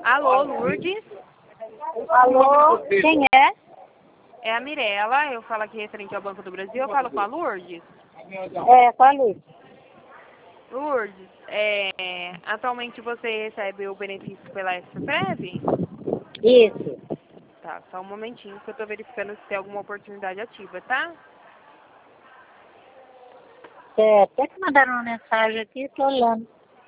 Alô, Lourdes? Alô, quem é? É a Mirella, eu falo aqui referente ao Banco do Brasil, eu falo com a Lourdes. É, falei. Lourdes, atualmente você recebe o benefício pela SPREV? Isso. Tá, só um momentinho que eu tô verificando se tem alguma oportunidade ativa, tá? É, até que mandaram uma mensagem aqui, tô olhando.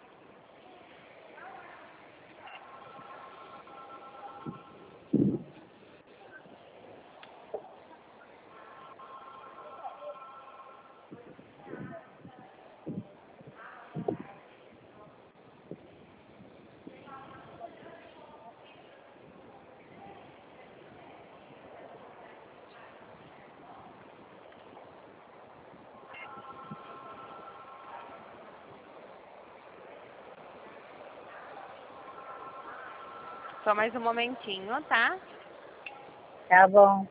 Só mais um momentinho, tá? Tá bom.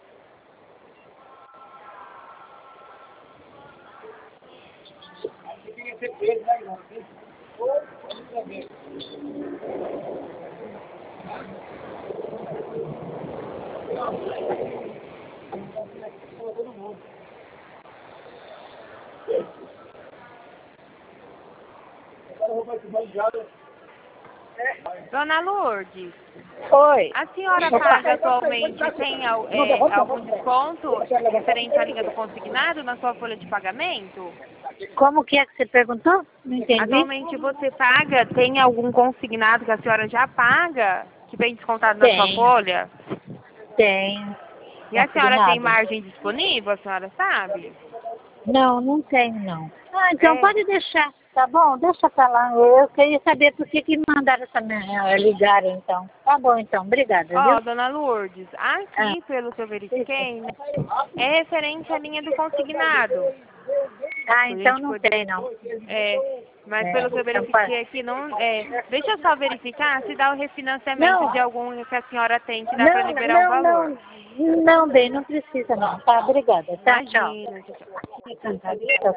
Dona Lourdes, Oi. a senhora paga atualmente, tem algum desconto referente à linha do consignado na sua folha de pagamento? Como que é que você perguntou? Não entendi. Atualmente você paga, tem algum consignado que a senhora já paga, que vem descontado na sua Tenho. folha? Tenho. E a senhora tem Consignado. margem disponível, a senhora sabe? Não, não tenho, não. Ah, então É. pode deixar, tá bom? Deixa pra lá. Eu queria saber por que mandaram ligaram, então. Tá bom, então. Obrigada, viu? Ó, dona Lourdes, Ah, aqui, pelo que eu verifiquei, né, é referente à linha do consignado. A então gente não pode, tem, não. mas É, pelo que eu então pode. verifiquei aqui, não, deixa eu só verificar se dá o refinanciamento Não, de algum que a senhora tem, que dá para não, liberar um não, valor. não. Não, bem, não precisa, não. Tá, obrigada. Tá, tchau. Imagina, tchau, tchau. Tchau.